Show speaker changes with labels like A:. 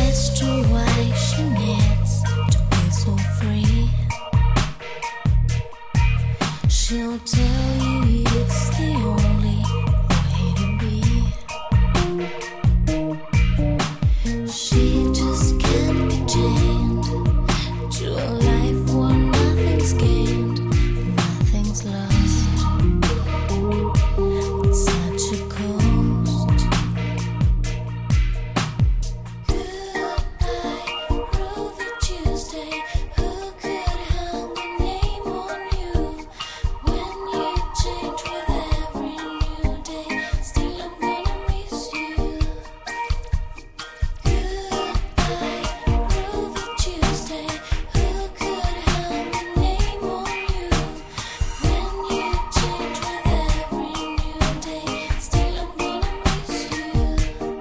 A: as to why she needs to be so free. She'll tell you it's the only way to be. She just can't be chained to a life where nothing's gained, nothing's lost. It's such a coast. Goodbye, Ruby Tuesday. Who could hang a name on you? When you change with every new day, still I'm gonna miss you. Goodbye, Ruby Tuesday. Who could hang a name on you? When you change with every new day, still I'm gonna miss you.